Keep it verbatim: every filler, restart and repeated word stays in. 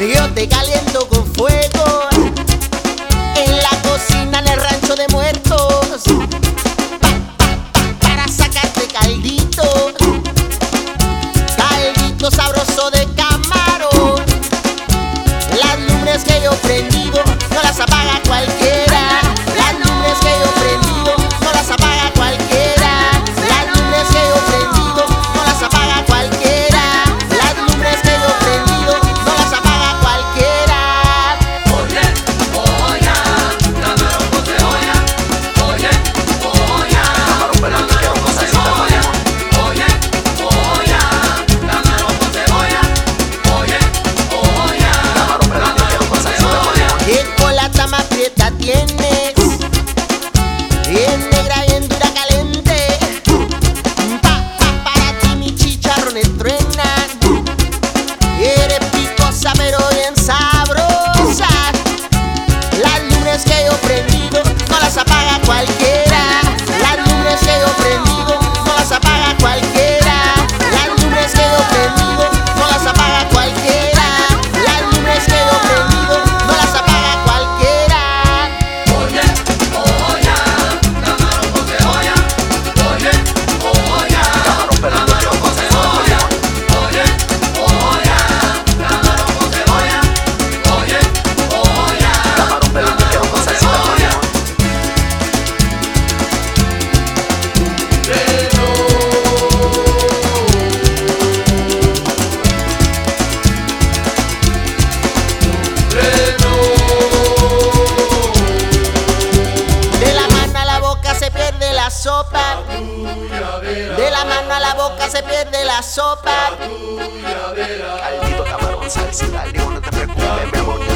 Yo te caliento con fuego en la cocina, en el rancho de muertos, pa, pa, pa, para sacarte caldito, caldito sabroso de camarón. Las lumbres que yo prendido no las apaga cualquiera. Las lumbres que yo prendido no las apaga cualquiera. Las lumbres que yo prendido no las apaga cualquiera. Las lumbres que yo prendido no las apaga cualquiera. Oye, olla, camarón con cebolla. Oye, olla, camarón con cebolla. Oye, olla, camarón con cebolla. Oye, olla, camarón con cebolla. ¿Qué colata más prieta tienes? Bien negra, bien dura, caliente. Pa, pa, para ti mi chicharrón estruena. Eres picosa pero bien sabrosa. Las lumbres que yo prendido no las apaga cualquiera. Las lumbres que yo prendido no las apaga cualquiera. Las lumbres que yo prendido no las apaga cualquiera. Las lumbres que yo prendido no las apaga cualquiera. Oye, olla, camarón con cebolla. Oye, olla, camarón con cebolla. Oye, olla, camarón con cebolla. Oye, olla, camarón con cebolla. De la mano a la boca se pierde la sopa. De la mano a la boca se pierde la sopa. Caldito, camarón, salsa, dale, no te preocupes, mi amor.